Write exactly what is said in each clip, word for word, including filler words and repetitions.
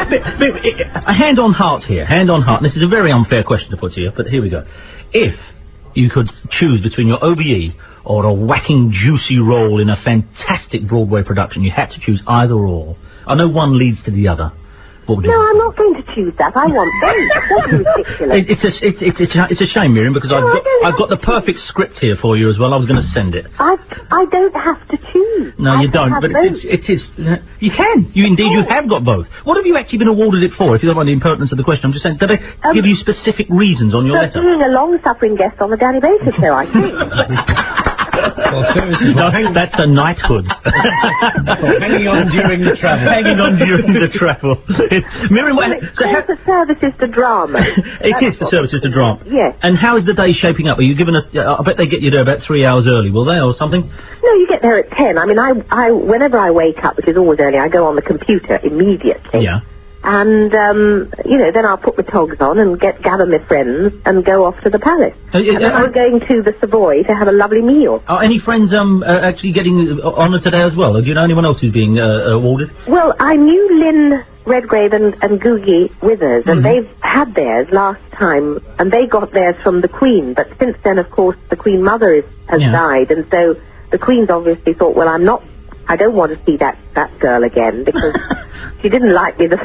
but, but, a hand on heart here, hand on heart. And this is a very unfair question to put to you, but here we go. If you could choose between your O B E or a whacking, juicy role in a fantastic Broadway production, you had to choose either or. I know one leads to the other. What would you no, I'm not going to choose that. I want both. That's ridiculous. It, it's, a, it's, it's, it's, a, it's a shame, Miriam, because no, I've, got, I've got the perfect script here for you as well. I was going to send it. I I don't have to choose. No, I you don't, but it, it, it is... Uh, you can. You Indeed, oh. you have got both. What have you actually been awarded it for, if you don't mind the impertinence of the question? I'm just saying, did they um, give you specific reasons on your letter? Being a long-suffering guest on the Danny Baker show, I think. Well, services no, that's a knighthood. Hanging on during the travel. Hanging on during the travel. Miriam, well, it's so for services to drama. It is for services to drama. Yes. And how is the day shaping up? Are you given a... Uh, I bet they get you there about three hours early, will they, or something? No, you get there at ten. I mean, I, I, whenever I wake up, which is always early, I go on the computer immediately. Yeah. And, um, you know, then I'll put my togs on and get gather my friends and go off to the palace. Uh, and then uh, I'm going to the Savoy to have a lovely meal. Are any friends um uh, actually getting uh, honoured today as well? Do you know anyone else who's being uh, awarded? Well, I knew Lynn Redgrave and, and Googie Withers, and mm-hmm. they've had theirs last time, and they got theirs from the Queen. But since then, of course, the Queen Mother is, has yeah. died, and so the Queen's obviously thought, well, I'm not... I don't want to see that, that girl again, because she didn't like me the...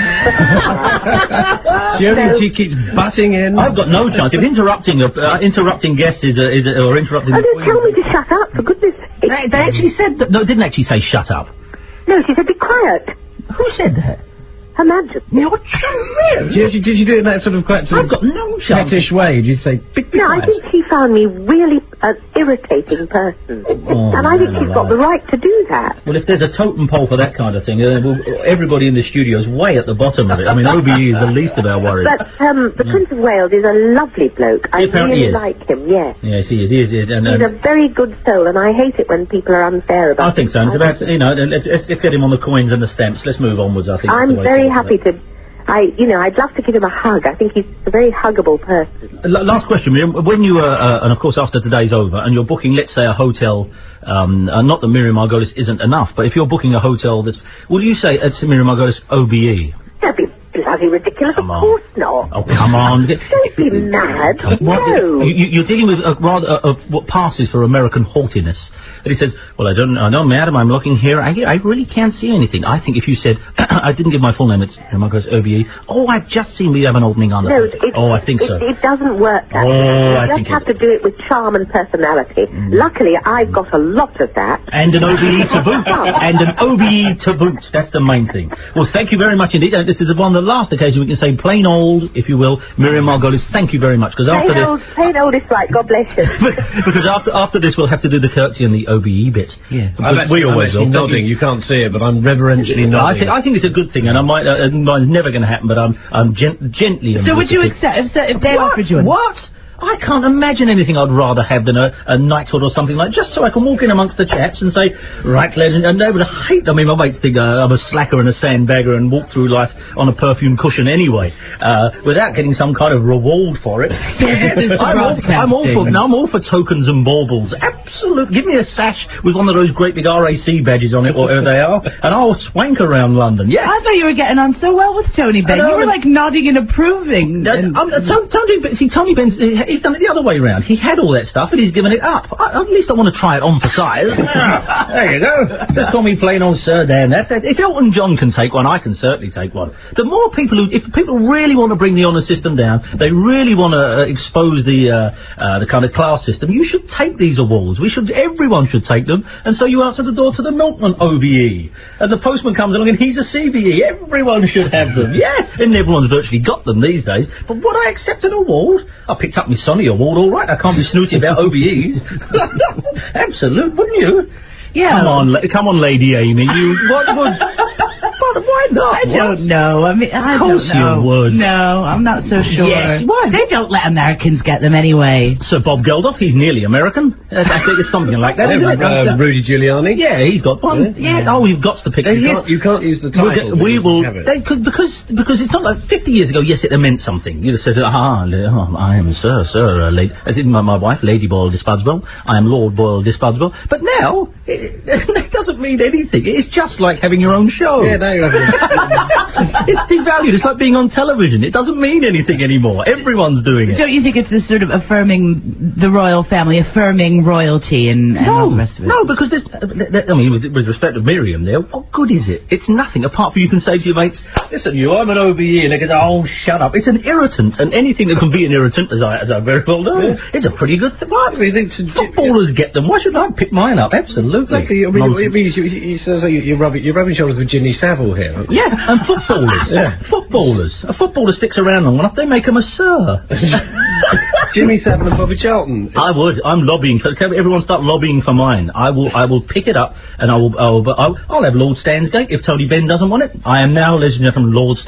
She only so, she keeps butting in. I've got no chance. If interrupting a, uh, interrupting guests is, a, is a, or interrupting... Oh, don't tell me to shut up, for goodness sake. They, they actually said that... No, it didn't actually say shut up. No, she said be quiet. Who said that? Her Majesty. You're true. Did you, did you do it in that sort of quite sort I've of got no chance. pettish way? Did you say, be, be No, quiet? I think she found me really an irritating person. Oh, and I think she's got the right to do that. Well, if there's a totem pole for that kind of thing, uh, well, everybody in the studio is way at the bottom of it. I mean, O B E is the least of our worries. But um, the yeah. Prince of Wales is a lovely bloke. I really like him, yes. Yes, he is. He is. He is and, He's um, a very good soul, and I hate it when people are unfair about I think so. It's about, you know, let's, let's get him on the coins and the stamps. Let's move onwards, I think. I'm very happy to... I, you know, I'd love to give him a hug. I think he's a very huggable person. L last question, Miriam. When you, uh, uh, and of course after today's over, and you're booking, let's say, a hotel, um, uh, not that Miriam Margolis isn't enough, but if you're booking a hotel that's, will you say it's Miriam Margolis O B E? That'd be bloody ridiculous. Come of on. course not. Oh, come on. Don't be mad. What, no. You, you're dealing with a, rather uh, uh, what passes for American haughtiness. And he says, well, I don't I know, madam, I'm looking here. I, I really can't see anything. I think if you said, I didn't give my full name, it's Margolis O B E. Oh, I've just seen we have an opening on no, that. it, Oh, I think it, so. It doesn't work that oh, way. I You think just have it to do it with charm and personality. Mm. Luckily, I've got a lot of that. And an O B E to boot. And an O B E to boot. That's the main thing. Well, thank you very much indeed. Uh, this is one of the last occasions we can say plain old, if you will, Miriam Margolis. Thank you very much. Because after plain old, this... Plain old is right, God bless you. Because after after this we'll have to do the curtsy and the O B E bit. Yeah. I'm actually, we always I'm nodding. You can't see it, but I'm reverentially nodding. I think, I think it's a good thing, and I might, uh, mine's never going to happen, but I'm, I'm gen gently... So would you accept if, if they what? offered you... What? I can't imagine anything I'd rather have than a, a knighthood or something like, just so I can walk in amongst the chaps and say, right, legend, and they would hate, I mean, my mates think uh, I'm a slacker and a sandbagger and walk through life on a perfume cushion anyway, uh, without getting some kind of reward for it. I'm, all, I'm, all for, no, I'm all for tokens and baubles. Absolutely. Give me a sash with one of those great big R A C badges on it, whatever they are, and I'll swank around London. Yes. I thought you were getting on so well with Tony Benn. You were like nodding and approving. Uh, and, um, uh, Tony, see, Tony Benn's... Uh, He's done it the other way around. He had all that stuff and he's given it up. I, at least I want to try it on for size. There you go. Just call me plain old Sir Dan. That's it. If Elton John can take one, I can certainly take one. The more people who... If people really want to bring the honour system down, they really want to uh, expose the uh, uh, the kind of class system, you should take these awards. We should... Everyone should take them. And so you answer the door to the milkman O B E. And the postman comes along and he's a C B E. Everyone should have them. Yes. And everyone's virtually got them these days. But would I accept an award? I picked up my Sonny Award, all right. I can't be snooty about O B Es. Absolute, wouldn't you? Yeah. Come on, come on, Lady Amy. You what would? But why not? I don't know. I mean, I of course don't know. you would. No, I'm not so sure. Yes, why? They don't let Americans get them anyway. Sir Bob Geldof, he's nearly American. Uh, I think it's something like that, isn't it? Uh, Rudy Giuliani. Yeah, he's got one. Yeah. yeah. Oh, you've got to pick it. You, you can't use the title. We will. They, cause, because because it's not like fifty years ago. Yes, it meant something. You'd have said, "Ah, oh, I am Sir, Sir, uh, lady, as in my, my wife, Lady Boyle Disposable. I am Lord Boyle Disposable." But now it, it doesn't mean anything. It's just like having your own show. Yeah, now you're having a... It's devalued. It's like being on television. It doesn't mean anything anymore. Everyone's doing it. Don't you think it's a sort of affirming the royal family, affirming royalty and, and no, all the rest of it? No, because there's, uh, th- th- I mean, with, with respect to Miriam there, what good is it? It's nothing, apart from you can say to your mates, listen, you, I'm an O B E, and they go, oh, shut up. It's an irritant, and anything that can be an irritant, as I, as I very well know, yeah. It's a pretty good thing. What? You think to, Footballers yeah. get them. Why should I pick mine up? Absolutely. Exactly. I mean, it means you, you, you, you, you're, rubbing, you're rubbing shoulders with Jimmy Savile here. Yeah, and footballers. yeah. Footballers. A footballer sticks around long enough, they make him a sir. Jimmy Savile and Bobby Charlton. I would. I'm lobbying for. Can everyone start lobbying for mine? I will. I will pick it up, and I will. I will. I'll, I'll have Lord Stansgate if Tony Benn doesn't want it. I am now, ladies and gentlemen, Lord.